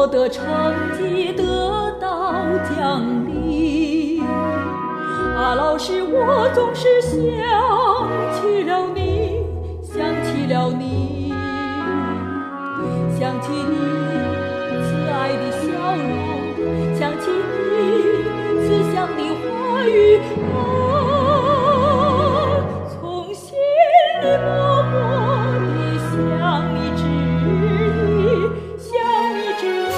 我的成绩得到奖励。啊，老师，我总是想起了你，想起了你，想起你慈爱的笑容，想起你慈祥的话语。从心里默默地向你致意，向你致意。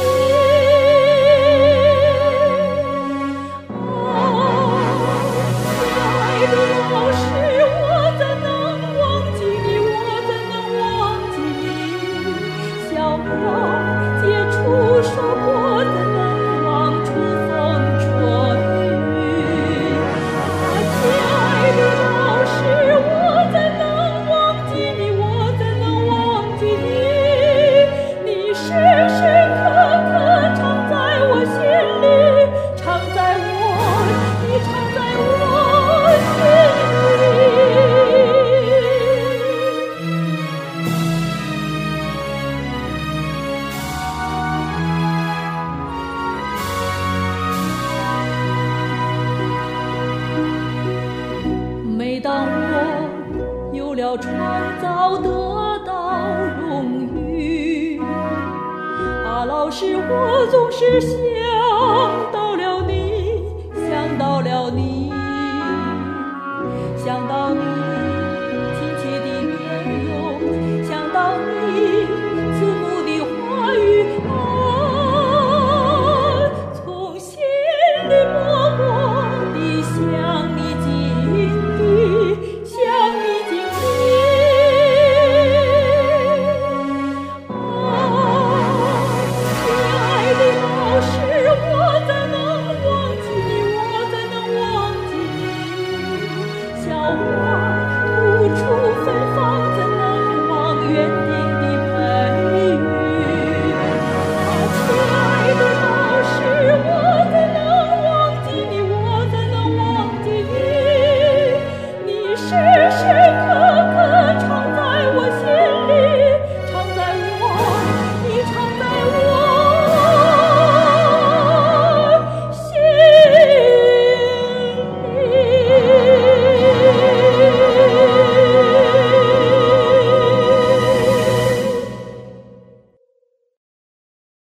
亲爱的老师，我怎能忘记你？我怎能忘记你？小苗结出硕果，怎能忘出风春雨？亲爱的老师，我怎能忘记你？我怎能忘记你？你时时刻刻常在我心里，常在你常在我心里。每当我有了创造，得到荣誉，啊，老师，我总是想到了你，想到了你，想到你